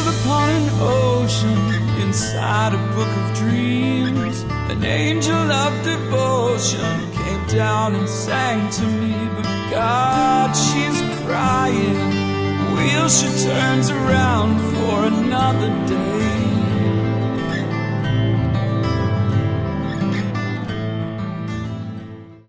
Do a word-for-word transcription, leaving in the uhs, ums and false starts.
stumbled upon an ocean inside a book of dreams. An angel of devotion came down and sang to me. But God, she's crying. Wheel she turns around for another day.